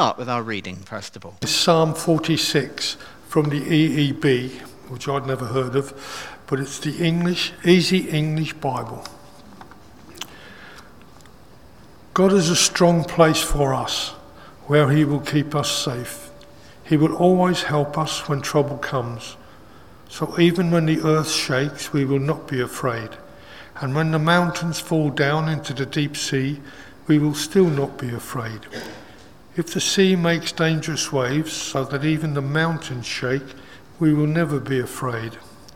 start with our reading, first of all? It's Psalm 46 from the EEB, which I'd never heard of, but it's the Easy English Bible. God is a strong place for us, where he will keep us safe. He will always help us when trouble comes. So even when the earth shakes, we will not be afraid. And when the mountains fall down into the deep sea, we will still not be afraid. If the sea makes dangerous waves so that even the mountains shake, we will never be afraid.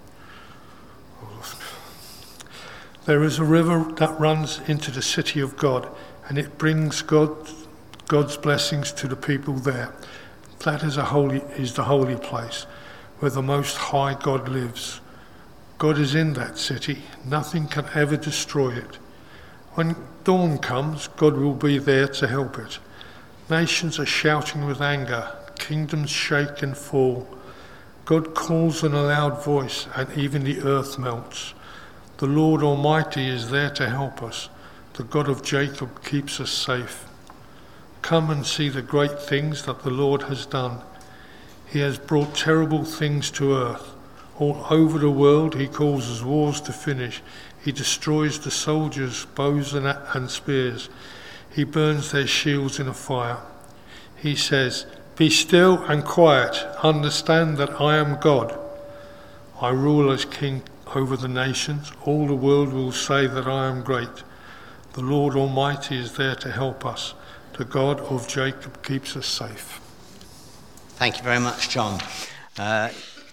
There is a river that runs into the city of God, and it brings God's blessings to the people there. That is the holy place, where the Most High God lives. God is in that city. Nothing can ever destroy it. When dawn comes, God will be there to help it. Nations are shouting with anger. Kingdoms shake and fall. God calls in a loud voice, and even the earth melts. The Lord Almighty is there to help us. The God of Jacob keeps us safe. Come and see the great things that the Lord has done. He has brought terrible things to earth. All over the world he causes wars to finish. He destroys the soldiers' bows and spears. He burns their shields in a fire. He says, "Be still and quiet. Understand that I am God. I rule as king over the nations. All the world will say that I am great. The Lord Almighty is there to help us. The God of Jacob keeps us safe." Thank you very much, John. The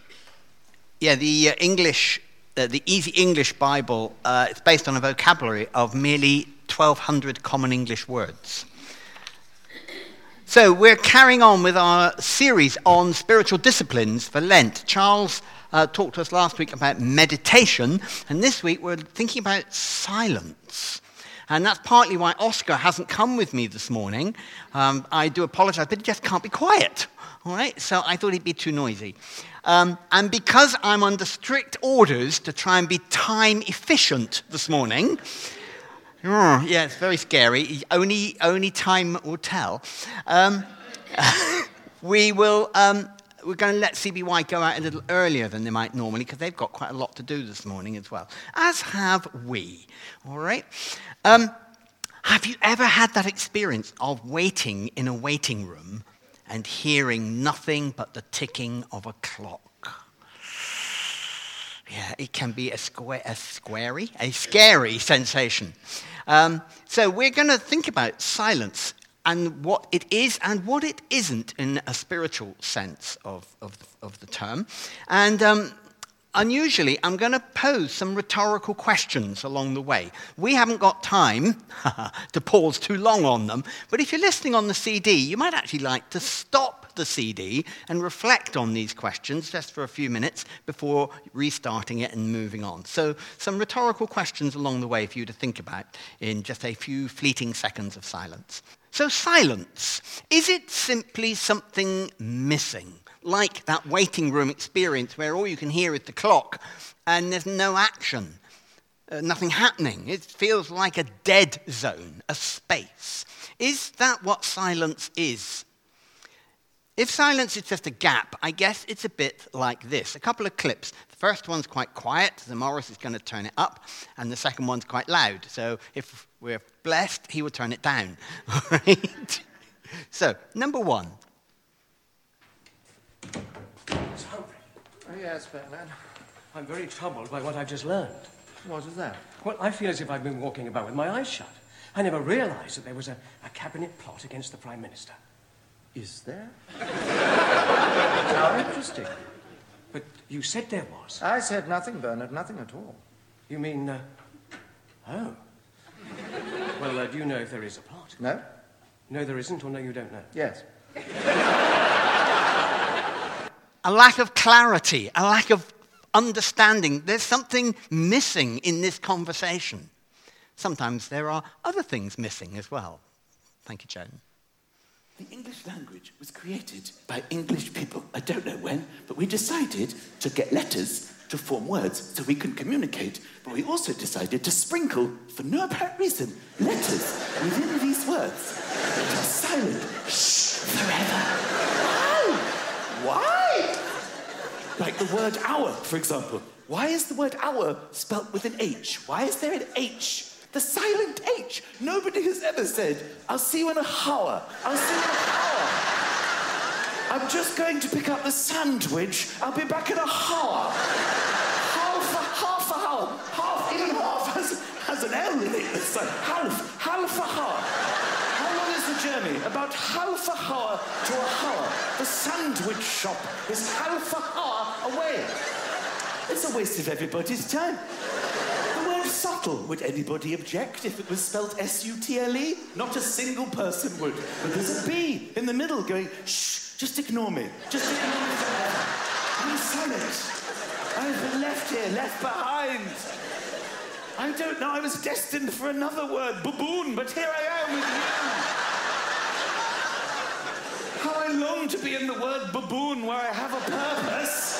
Easy English Bible, it's based on a vocabulary of merely 1,200 common English words. So we're carrying on with our series on spiritual disciplines for Lent. Charles talked to us last week about meditation, and this week we're thinking about silence. And that's partly why Oscar hasn't come with me this morning. I do apologize, but he just can't be quiet. All right, so I thought he'd be too noisy. And because I'm under strict orders to try and be time efficient this morning, it's very scary. Only time will tell. We're going to let CBY go out a little earlier than they might normally, because they've got quite a lot to do this morning as well, as have we. All right. Have you ever had that experience of waiting in a waiting room and hearing nothing but the ticking of a clock? Yeah, it can be a scary sensation. So we're going to think about silence and what it is and what it isn't in a spiritual sense of the term. And unusually, I'm going to pose some rhetorical questions along the way. We haven't got time to pause too long on them, but if you're listening on the CD, you might actually like to stop the CD and reflect on these questions just for a few minutes before restarting it and moving on. So some rhetorical questions along the way for you to think about in just a few fleeting seconds of silence. So silence, is it simply something missing? Like that waiting room experience where all you can hear is the clock and there's no action, nothing happening. It feels like a dead zone, a space. Is that what silence is? If silence is just a gap, I guess it's a bit like this. A couple of clips. The first one's quite quiet, so Morris is going to turn it up, and the second one's quite loud. So if we're blessed, he will turn it down. All right? So, number one. It's Humphrey. Oh, yes, Batman. I'm very troubled by what I've just learned. What is that? Well, I feel as if I've been walking about with my eyes shut. I never realized that there was a cabinet plot against the Prime Minister. Is there? How interesting. But you said there was. I said nothing, Bernard, nothing at all. You mean, oh. Well, do you know if there is a plot? No. No, there isn't, or no, you don't know? Yes. A lack of clarity, a lack of understanding. There's something missing in this conversation. Sometimes there are other things missing as well. Thank you, Joan. The English language was created by English people. I don't know when, but we decided to get letters to form words so we can communicate. But we also decided to sprinkle, for no apparent reason, letters within these words that are silent. Shh, Like the word hour, for example. Why is the word hour spelt with an H? Why is there an H? The silent H. Nobody has ever said, I'll see you in a hour. I'll see you in a hour. I'm just going to pick up the sandwich. I'll be back in a hour. Half a hour. Even half has an L in it. It's like half a hour. How long is the journey? About half a hour to a hour. The sandwich shop is half a hour away. It's a waste of everybody's time. The word subtle, would anybody object if it was spelled S-U-T-L-E? Not a single person would. But there's a B in the middle going, shh, just ignore me. Just ignore me forever. I'm silent. I've been left here, left behind. I don't know, I was destined for another word, baboon, but here I am with you. How I long to be in the word baboon where I have a purpose.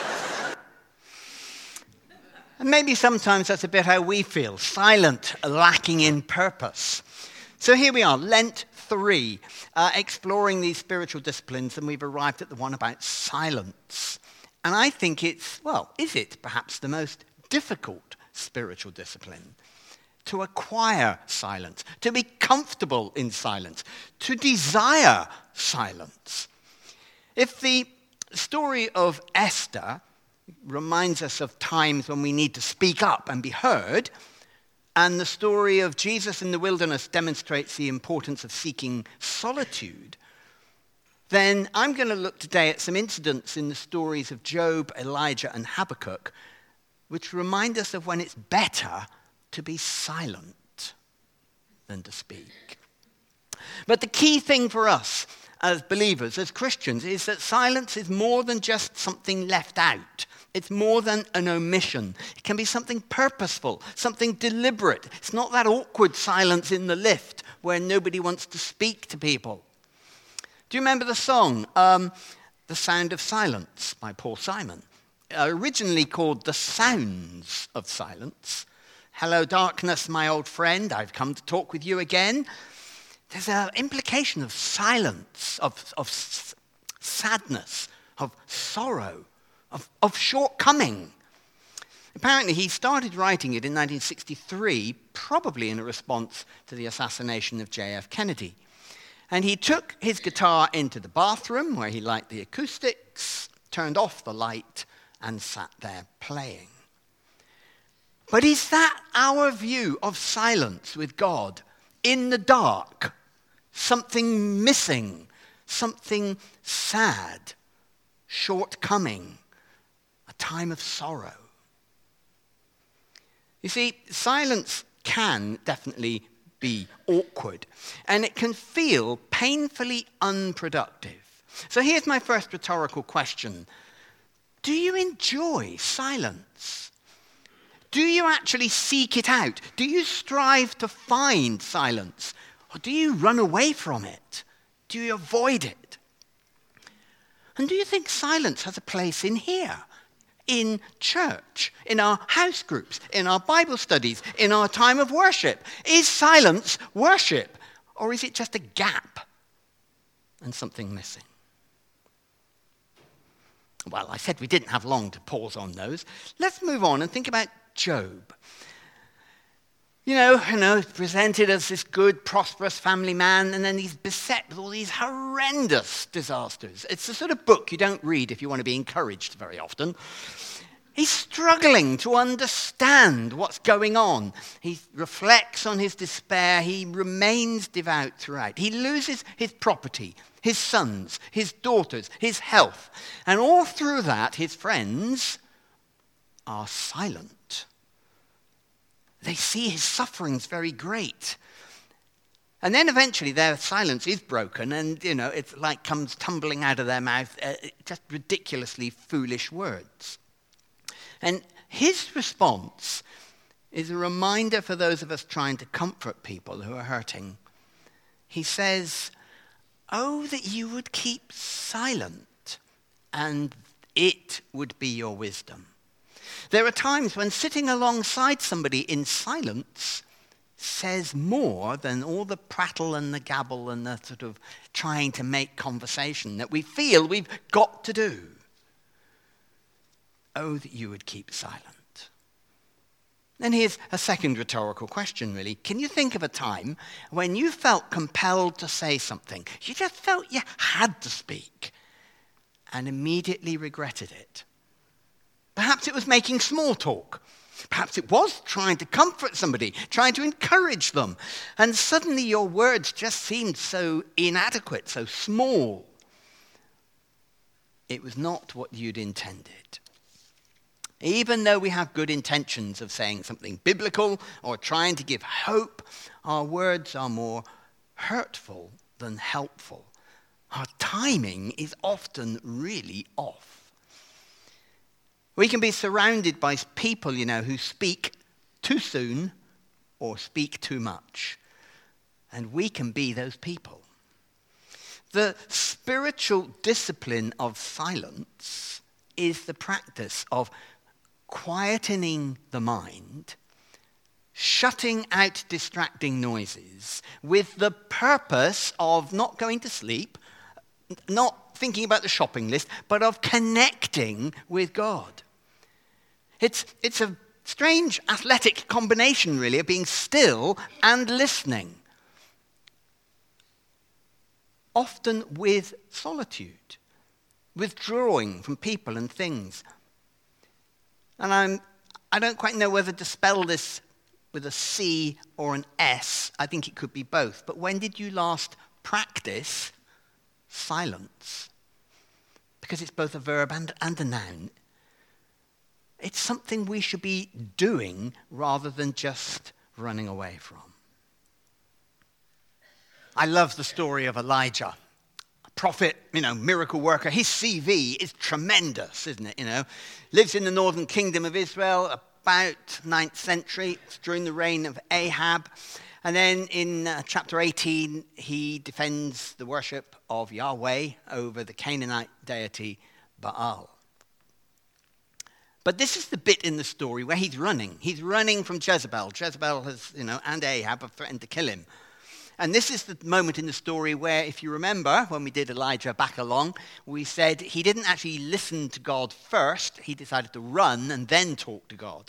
And maybe sometimes that's a bit how we feel, silent, lacking in purpose. So here we are, Lent 3, exploring these spiritual disciplines, and we've arrived at the one about silence. And I think it's, well, is it perhaps the most difficult spiritual discipline? To acquire silence, to be comfortable in silence, to desire silence. If the story of Esther reminds us of times when we need to speak up and be heard, and the story of Jesus in the wilderness demonstrates the importance of seeking solitude, then I'm going to look today at some incidents in the stories of Job, Elijah, and Habakkuk, which remind us of when it's better to be silent than to speak. But the key thing for us as believers, as Christians, is that silence is more than just something left out. It's more than an omission. It can be something purposeful, something deliberate. It's not that awkward silence in the lift where nobody wants to speak to people. Do you remember the song, The Sound of Silence by Paul Simon? Originally called The Sounds of Silence. Hello, darkness, my old friend. I've come to talk with you again. There's an implication of silence, of sadness, of sorrow, of shortcoming. Apparently, he started writing it in 1963, probably in a response to the assassination of J.F. Kennedy. And he took his guitar into the bathroom, where he liked the acoustics, turned off the light, and sat there playing. But is that our view of silence with God? In the dark, something missing, something sad, shortcoming, a time of sorrow. You see, silence can definitely be awkward, and it can feel painfully unproductive. So here's my first rhetorical question. Do you enjoy silence? Do you actually seek it out? Do you strive to find silence? Or do you run away from it? Do you avoid it? And do you think silence has a place in here? In church, in our house groups, in our Bible studies, in our time of worship? Is silence worship? Or is it just a gap and something missing? Well, I said we didn't have long to pause on those. Let's move on and think about Job. You know, presented as this good, prosperous family man, and then he's beset with all these horrendous disasters. It's the sort of book you don't read if you want to be encouraged very often. He's struggling to understand what's going on. He reflects on his despair. He remains devout throughout. He loses his property, his sons, his daughters, his health. And all through that, his friends are silent. They see his sufferings very great. And then eventually their silence is broken and, it's like comes tumbling out of their mouth, just ridiculously foolish words. And his response is a reminder for those of us trying to comfort people who are hurting. He says, "Oh, that you would keep silent, and it would be your wisdom." There are times when sitting alongside somebody in silence says more than all the prattle and the gabble and the sort of trying to make conversation that we feel we've got to do. Oh, that you would keep silent. And here's a second rhetorical question, really. Can you think of a time when you felt compelled to say something? You just felt you had to speak and immediately regretted it. Perhaps it was making small talk. Perhaps it was trying to comfort somebody, trying to encourage them. And suddenly your words just seemed so inadequate, so small. It was not what you'd intended. Even though we have good intentions of saying something biblical or trying to give hope, our words are more hurtful than helpful. Our timing is often really off. We can be surrounded by people, who speak too soon or speak too much. And we can be those people. The spiritual discipline of silence is the practice of quietening the mind, shutting out distracting noises with the purpose of not going to sleep, not thinking about the shopping list, but of connecting with God. It's a strange athletic combination, really, of being still and listening. Often with solitude, withdrawing from people and things. And I don't quite know whether to spell this with a C or an S. I think it could be both. But when did you last practice silence? Because it's both a verb and a noun. It's something we should be doing rather than just running away from. I love the story of Elijah, a prophet, miracle worker. His CV is tremendous, isn't it? Lives in the northern kingdom of Israel, about 9th century. It's during the reign of Ahab. And then in chapter 18, he defends the worship of Yahweh over the Canaanite deity Baal. But this is the bit in the story where he's running. He's running from Jezebel. Jezebel has, and Ahab have threatened to kill him. And this is the moment in the story where, if you remember, when we did Elijah back along, we said he didn't actually listen to God first. He decided to run and then talk to God.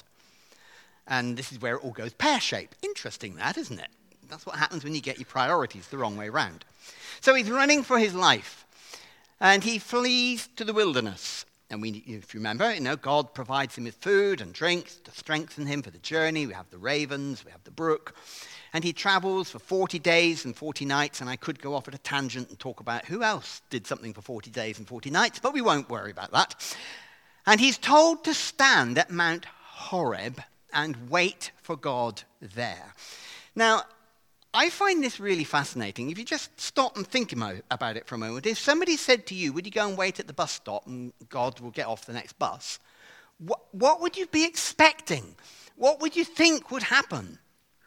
And this is where it all goes pear-shaped. Interesting that, isn't it? That's what happens when you get your priorities the wrong way round. So he's running for his life. And he flees to the wilderness. And if you remember, God provides him with food and drinks to strengthen him for the journey. We have the ravens, we have the brook. And he travels for 40 days and 40 nights. And I could go off at a tangent and talk about who else did something for 40 days and 40 nights, but we won't worry about that. And he's told to stand at Mount Horeb and wait for God there. Now, I find this really fascinating. If you just stop and think about it for a moment, if somebody said to you, would you go and wait at the bus stop and God will get off the next bus? What would you be expecting? What would you think would happen?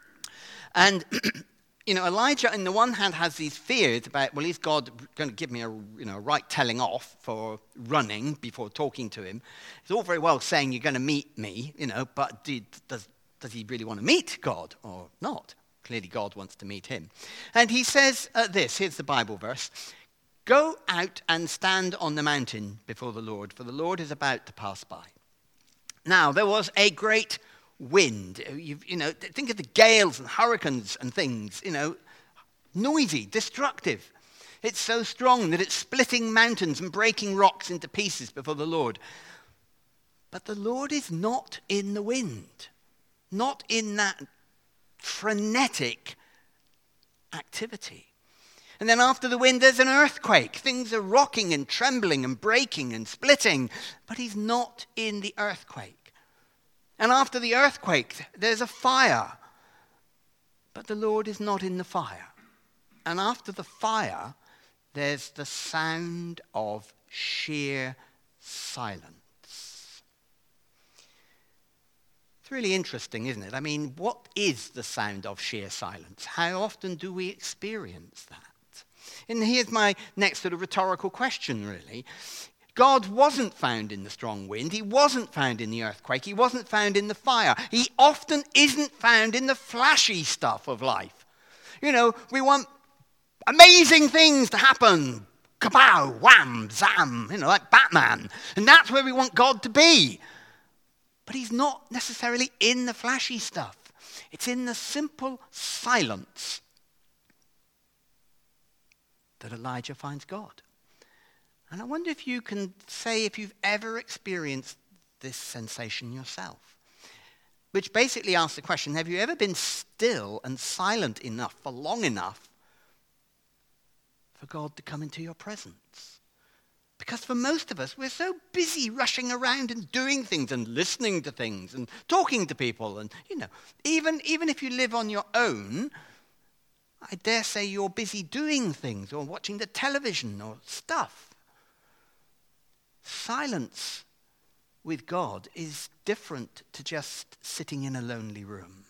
And, Elijah, on the one hand, has these fears about, well, is God going to give me a right telling off for running before talking to him? It's all very well saying you're going to meet me, but does he really want to meet God or not? Clearly, God wants to meet him. And he says here's the Bible verse. Go out and stand on the mountain before the Lord, for the Lord is about to pass by. Now, there was a great wind. Think of the gales and hurricanes and things, noisy, destructive. It's so strong that it's splitting mountains and breaking rocks into pieces before the Lord. But the Lord is not in the wind, not in that frenetic activity. And then after the wind, there's an earthquake. Things are rocking and trembling and breaking and splitting, but he's not in the earthquake. And after the earthquake, there's a fire, but the Lord is not in the fire. And after the fire, there's the sound of sheer silence. It's really interesting, isn't it? I mean, what is the sound of sheer silence? How often do we experience that? And here's my next sort of rhetorical question, really. God wasn't found in the strong wind. He wasn't found in the earthquake. He wasn't found in the fire. He often isn't found in the flashy stuff of life. We want amazing things to happen. kapow, wham, zam, like Batman. And that's where we want God to be. But he's not necessarily in the flashy stuff. It's in the simple silence that Elijah finds God. And I wonder if you can say if you've ever experienced this sensation yourself. Which basically asks the question, have you ever been still and silent enough for long enough for God to come into your presence? Because for most of us, we're so busy rushing around and doing things and listening to things and talking to people. And, even if you live on your own, I dare say you're busy doing things or watching the television or stuff. Silence with God is different to just sitting in a lonely room.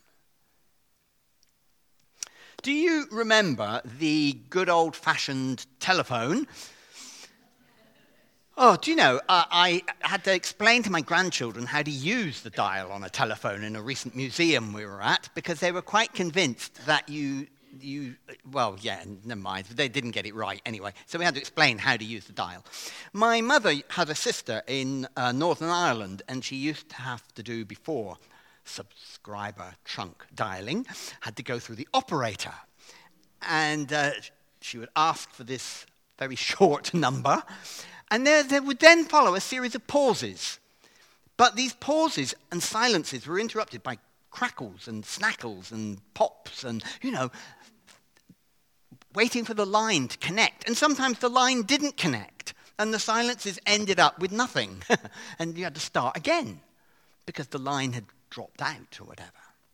Do you remember the good old-fashioned telephone? Oh, do you know, I had to explain to my grandchildren how to use the dial on a telephone in a recent museum we were at, because they were quite convinced that never mind, they didn't get it right anyway. So we had to explain how to use the dial. My mother had a sister in Northern Ireland, and she used to have to do, before subscriber trunk dialing, had to go through the operator. And she would ask for this very short number, and there would then follow a series of pauses. But these pauses and silences were interrupted by crackles and snackles and pops and, waiting for the line to connect. And sometimes the line didn't connect, and the silences ended up with nothing. And you had to start again because the line had dropped out or whatever.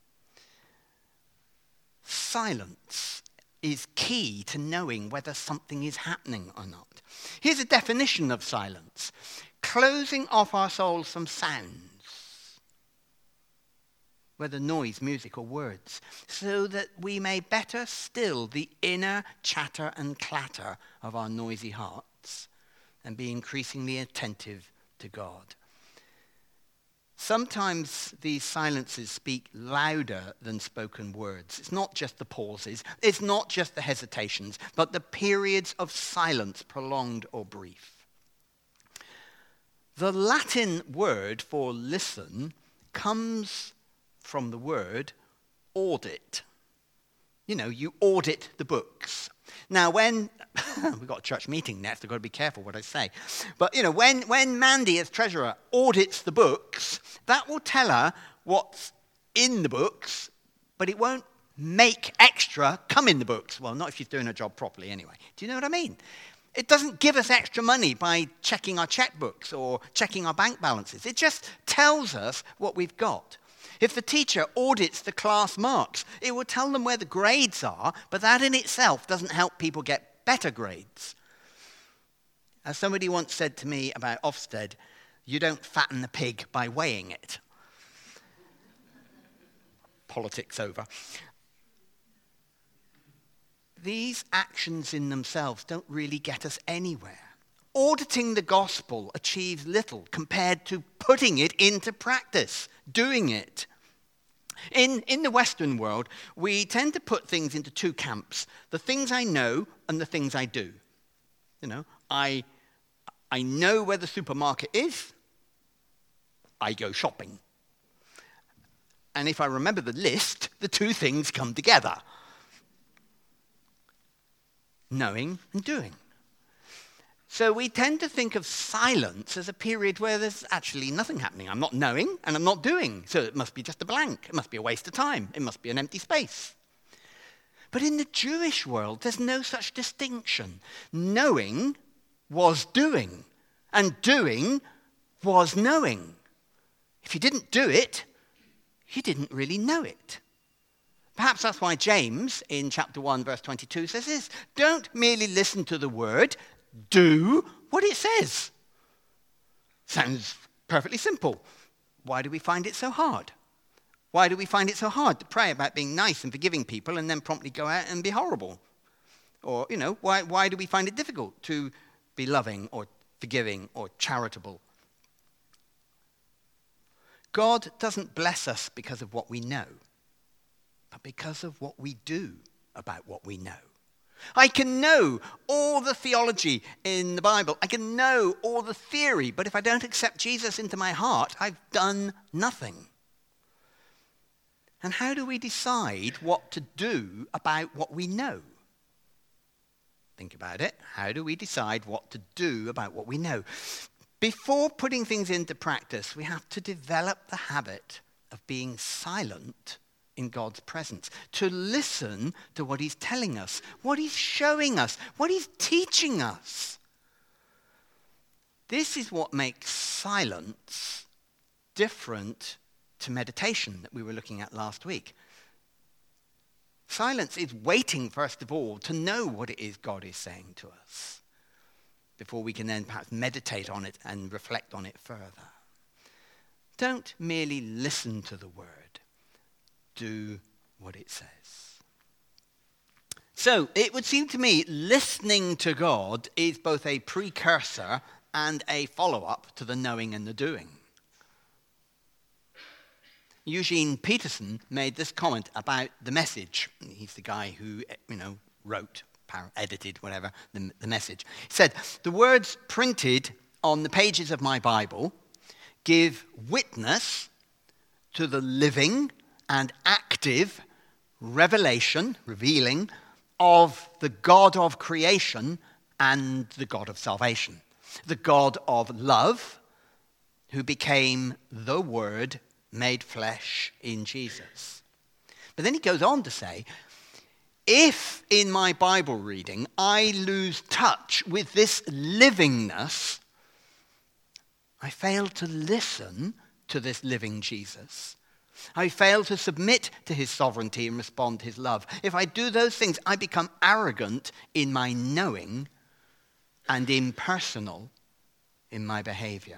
Silence is key to knowing whether something is happening or not. Here's a definition of silence: closing off our souls from sounds, whether noise, music, or words, so that we may better still the inner chatter and clatter of our noisy hearts and be increasingly attentive to God. Sometimes these silences speak louder than spoken words. It's not just the pauses, it's not just the hesitations, but the periods of silence, prolonged or brief. The Latin word for listen comes from the word audit. You audit the books. Now, when we've got a church meeting next, I've got to be careful what I say. But, when Mandy, as treasurer, audits the books, that will tell her what's in the books, but it won't make extra come in the books. Well, not if she's doing her job properly anyway. Do you know what I mean? It doesn't give us extra money by checking our checkbooks or checking our bank balances. It just tells us what we've got. If the teacher audits the class marks, it will tell them where the grades are, but that in itself doesn't help people get better grades. As somebody once said to me about Ofsted, you don't fatten the pig by weighing it. Politics over. These actions in themselves don't really get us anywhere. Auditing the gospel achieves little compared to putting it into practice, doing it. In the Western world, we tend to put things into two camps: the things I know and the things I do. I know where the supermarket is, I go shopping. And if I remember the list, the two things come together. Knowing and doing. So we tend to think of silence as a period where there's actually nothing happening. I'm not knowing and I'm not doing, so it must be just a blank. It must be a waste of time. It must be an empty space. But in the Jewish world, there's no such distinction. Knowing was doing, and doing was knowing. If you didn't do it, you didn't really know it. Perhaps that's why James, in chapter 1, verse 22, says this: don't merely listen to the word, do what it says. Sounds perfectly simple. Why do we find it so hard? Why do we find it so hard to pray about being nice and forgiving people and then promptly go out and be horrible? Or, why do we find it difficult to be loving or forgiving or charitable? God doesn't bless us because of what we know, but because of what we do about what we know. I can know all the theology in the Bible. I can know all the theory, but if I don't accept Jesus into my heart, I've done nothing. And how do we decide what to do about what we know? Think about it. How do we decide what to do about what we know? Before putting things into practice, we have to develop the habit of being silent in God's presence, to listen to what he's telling us, what he's showing us, what he's teaching us. This is what makes silence different to meditation that we were looking at last week. Silence is waiting, first of all, to know what it is God is saying to us before we can then perhaps meditate on it and reflect on it further. Don't merely listen to the word. Do what it says. So it would seem to me listening to God is both a precursor and a follow-up to the knowing and the doing. Eugene Peterson made this comment about The Message. He's the guy who, wrote, edited, whatever, the Message. He said, "The words printed on the pages of my Bible give witness to the living and active revealing of the God of creation and the God of salvation. The God of love, who became the Word made flesh in Jesus." But then he goes on to say, if in my Bible reading I lose touch with this livingness, I fail to listen to this living Jesus. I fail to submit to his sovereignty and respond to his love. If I do those things, I become arrogant in my knowing and impersonal in my behavior.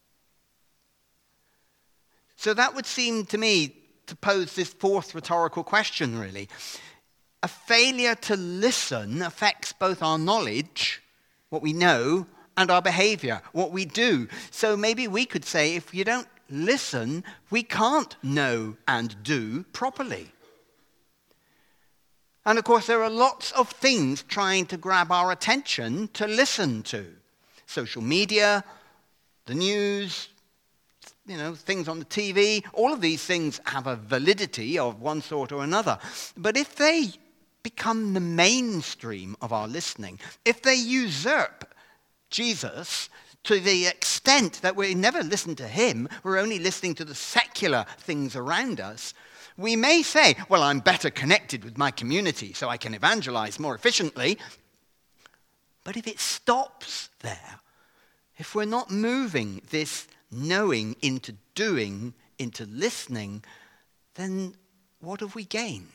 So that would seem to me to pose this fourth rhetorical question, really. A failure to listen affects both our knowledge, what we know, and our behavior, what we do. So maybe we could say, if you don't listen, we can't know and do properly. And of course, there are lots of things trying to grab our attention to listen to. Social media, the news, things on the TV, all of these things have a validity of one sort or another. But if they become the mainstream of our listening, if they usurp Jesus to the extent that we never listen to him, we're only listening to the secular things around us, we may say, well, I'm better connected with my community so I can evangelize more efficiently. But if it stops there, if we're not moving this knowing into doing, into listening, then what have we gained?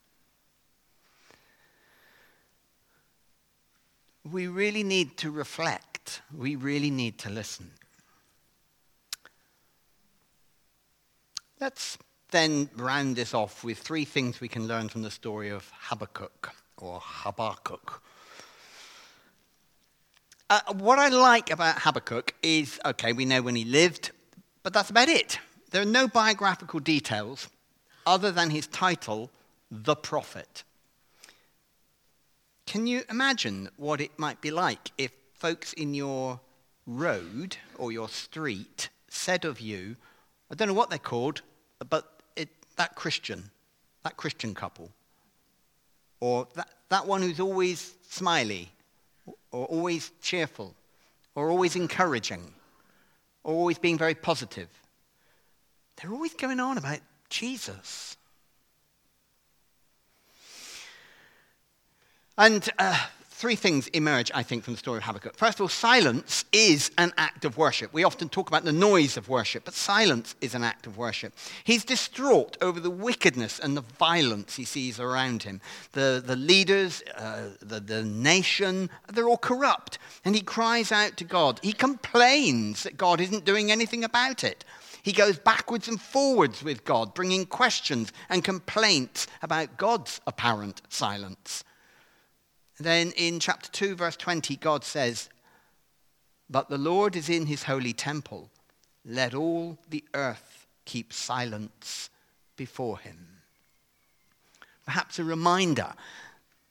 We really need to reflect. We really need to listen. Let's then round this off with three things we can learn from the story of Habakkuk, or Habakkuk. What I like about Habakkuk is, we know when he lived, but that's about it. There are no biographical details other than his title, The Prophet. Can you imagine what it might be like if folks in your road or your street said of you, I don't know what they're called, but that Christian couple, or that one who's always smiley, or always cheerful, or always encouraging, or always being very positive. They're always going on about Jesus. And three things emerge, I think, from the story of Habakkuk. First of all, silence is an act of worship. We often talk about the noise of worship, but silence is an act of worship. He's distraught over the wickedness and the violence he sees around him. The leaders, the nation, they're all corrupt. And he cries out to God. He complains that God isn't doing anything about it. He goes backwards and forwards with God, bringing questions and complaints about God's apparent silence. Then in chapter 2, verse 20, God says, "But the Lord is in his holy temple. Let all the earth keep silence before him." Perhaps a reminder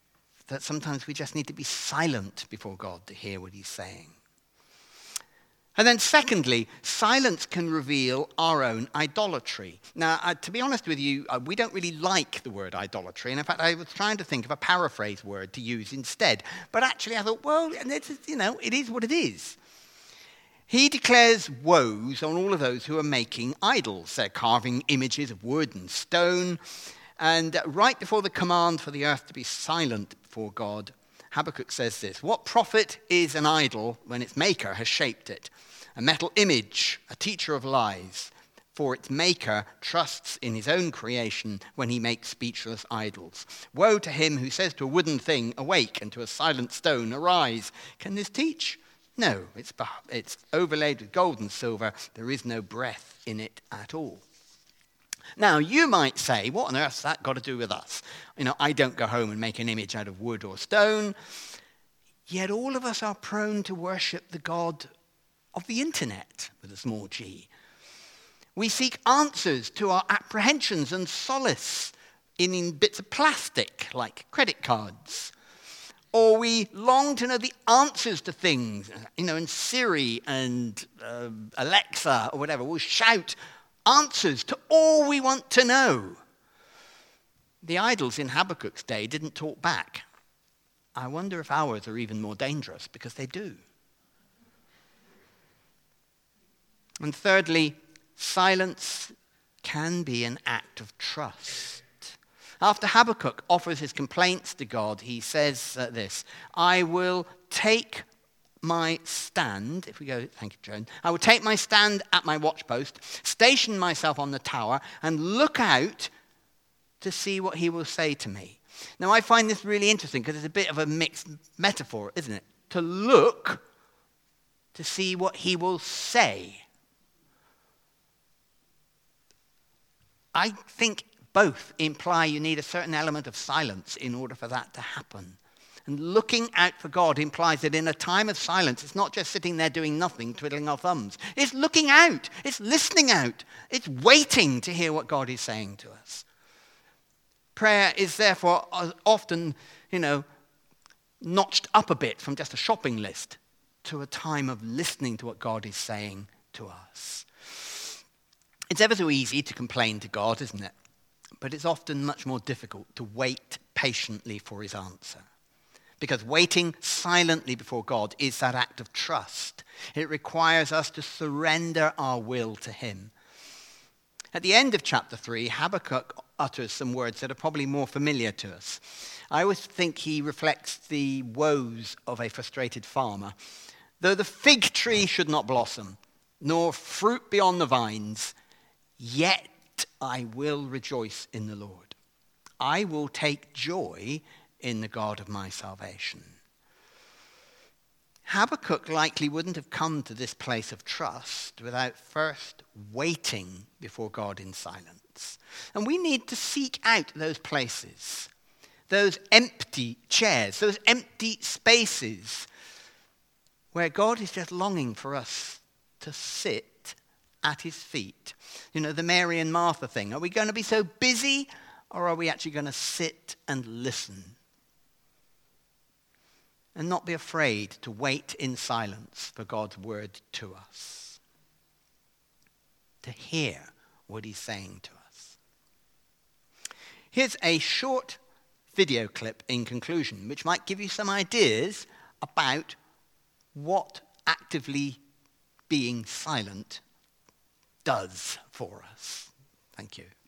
that sometimes we just need to be silent before God to hear what he's saying. And then secondly, silence can reveal our own idolatry. Now, to be honest with you, we don't really like the word idolatry. And in fact, I was trying to think of a paraphrase word to use instead. But actually, I thought, well, it is what it is. He declares woes on all of those who are making idols. They're carving images of wood and stone. And right before the command for the earth to be silent before God, Habakkuk says this: "What profit is an idol when its maker has shaped it? A metal image, a teacher of lies. For its maker trusts in his own creation when he makes speechless idols. Woe to him who says to a wooden thing, 'Awake,' and to a silent stone, 'Arise.' Can this teach? No, it's overlaid with gold and silver. There is no breath in it at all." Now, you might say, what on earth's that got to do with us? I don't go home and make an image out of wood or stone. Yet all of us are prone to worship the God of the internet with a small g. We seek answers to our apprehensions and solace in bits of plastic like credit cards. Or we long to know the answers to things, in Siri and Alexa or whatever. We'll shout answers to all we want to know. The idols in Habakkuk's day didn't talk back. I wonder if ours are even more dangerous, because they do. And thirdly, silence can be an act of trust. After Habakkuk offers his complaints to God, he says this: "I will take my stand," if we go, thank you, Joan, "I will take my stand at my watchpost, station myself on the tower, and look out to see what he will say to me." Now, I find this really interesting because it's a bit of a mixed metaphor, isn't it? To look to see what he will say. I think both imply you need a certain element of silence in order for that to happen. And looking out for God implies that in a time of silence, it's not just sitting there doing nothing, twiddling our thumbs. It's looking out. It's listening out. It's waiting to hear what God is saying to us. Prayer is therefore often, notched up a bit from just a shopping list to a time of listening to what God is saying to us. It's ever so easy to complain to God, isn't it? But it's often much more difficult to wait patiently for his answer. Because waiting silently before God is that act of trust. It requires us to surrender our will to him. At the end of chapter 3, Habakkuk utters some words that are probably more familiar to us. I always think he reflects the woes of a frustrated farmer. "Though the fig tree should not blossom, nor fruit be on the vines, yet I will rejoice in the Lord. I will take joy in the God of my salvation." Habakkuk likely wouldn't have come to this place of trust without first waiting before God in silence. And we need to seek out those places, those empty chairs, those empty spaces where God is just longing for us to sit at his feet. The Mary and Martha thing. Are we going to be so busy, or are we actually going to sit and listen? And not be afraid to wait in silence for God's word to us. To hear what he's saying to us. Here's a short video clip in conclusion, which might give you some ideas about what actively being silent does for us. Thank you.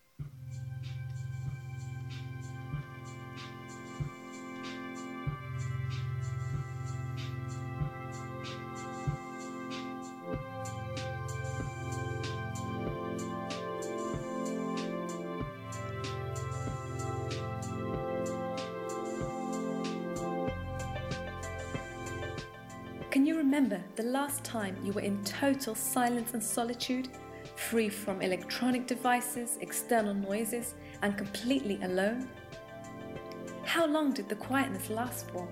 Can you remember the last time you were in total silence and solitude, free from electronic devices, external noises, and completely alone? How long did the quietness last for?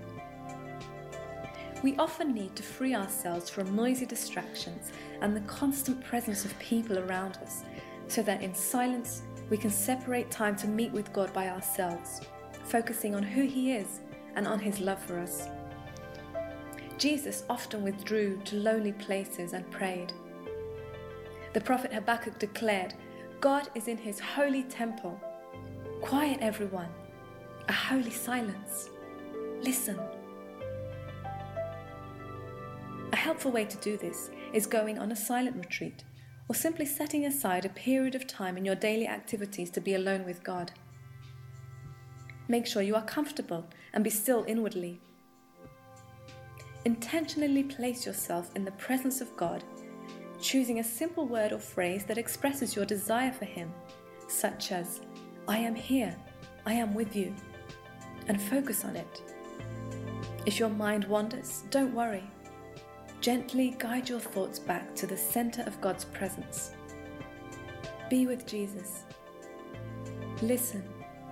We often need to free ourselves from noisy distractions and the constant presence of people around us, so that in silence we can separate time to meet with God by ourselves, focusing on who He is and on his love for us. Jesus often withdrew to lonely places and prayed. The prophet Habakkuk declared, "God is in his holy temple. Quiet, everyone. A holy silence. Listen." A helpful way to do this is going on a silent retreat, or simply setting aside a period of time in your daily activities to be alone with God. Make sure you are comfortable and be still inwardly. Intentionally place yourself in the presence of God, choosing a simple word or phrase that expresses your desire for Him, such as, "I am here, I am with you," and focus on it. If your mind wanders, don't worry. Gently guide your thoughts back to the center of God's presence. Be with Jesus. Listen.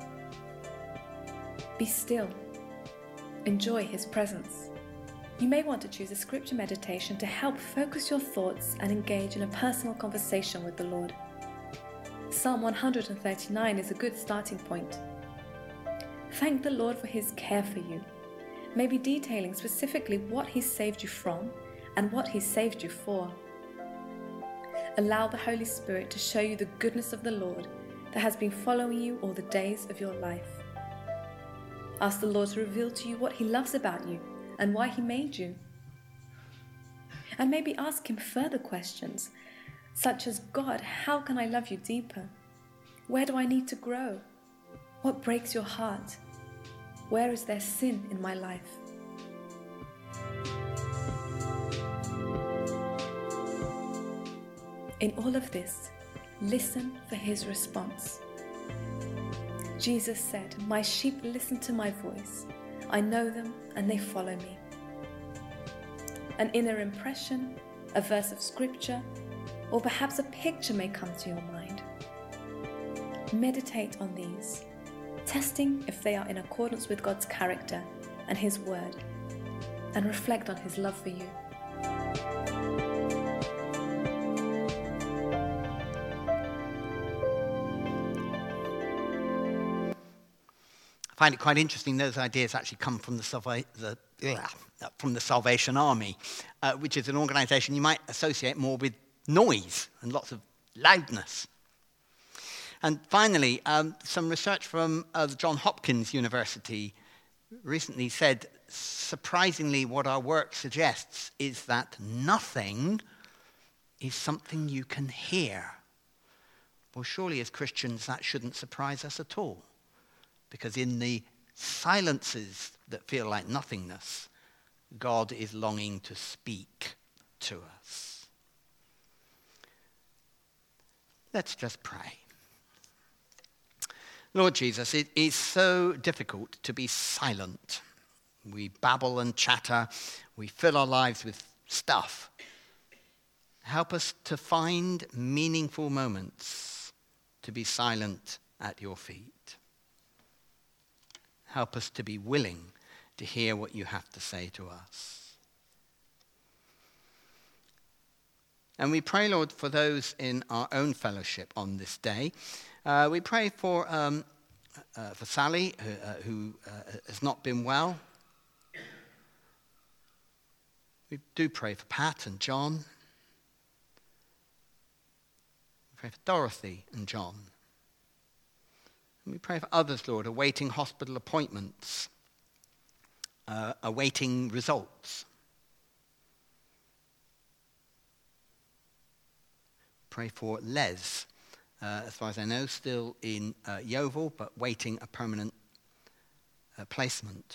Be still. Enjoy His presence. You may want to choose a scripture meditation to help focus your thoughts and engage in a personal conversation with the Lord. Psalm 139 is a good starting point. Thank the Lord for His care for you, maybe detailing specifically what He saved you from and what He saved you for. Allow the Holy Spirit to show you the goodness of the Lord that has been following you all the days of your life. Ask the Lord to reveal to you what He loves about you and why He made you. And maybe ask Him further questions, such as, "God, how can I love you deeper? Where do I need to grow? What breaks your heart? Where is there sin in my life?" In all of this, listen for His response. Jesus said, "My sheep listen to my voice. I know them and they follow me." An inner impression, a verse of scripture, or perhaps a picture may come to your mind. Meditate on these, testing if they are in accordance with God's character and His word, and reflect on His love for you. I find it quite interesting those ideas actually come from the Salvation Army, which is an organization you might associate more with noise and lots of loudness. And finally, some research from the Johns Hopkins University recently said, surprisingly, what our work suggests is that nothing is something you can hear. Well, surely as Christians that shouldn't surprise us at all. Because in the silences that feel like nothingness, God is longing to speak to us. Let's just pray. Lord Jesus, it is so difficult to be silent. We babble and chatter. We fill our lives with stuff. Help us to find meaningful moments to be silent at your feet. Help us to be willing to hear what you have to say to us. And we pray, Lord, for those in our own fellowship on this day. We pray for Sally, who has not been well. We do pray for Pat and John. We pray for Dorothy and John. And we pray for others, Lord, awaiting hospital appointments, awaiting results. Pray for Les, as far as I know, still in Yeovil, but waiting a permanent placement.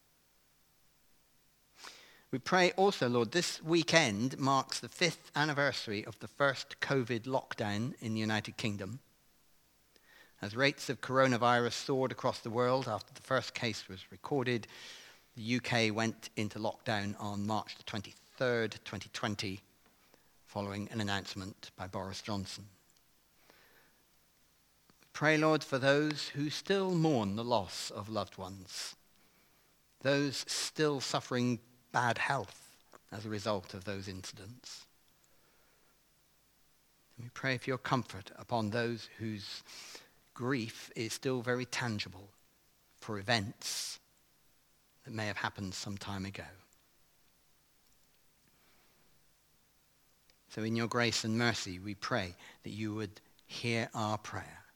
We pray also, Lord, this weekend marks the 5th anniversary of the first COVID lockdown in the United Kingdom. As rates of coronavirus soared across the world after the first case was recorded, the UK went into lockdown on March the 23rd, 2020, following an announcement by Boris Johnson. Pray, Lord, for those who still mourn the loss of loved ones, those still suffering bad health as a result of those incidents. And we pray for your comfort upon those whose grief is still very tangible for events that may have happened some time ago. So in your grace and mercy, we pray that you would hear our prayer.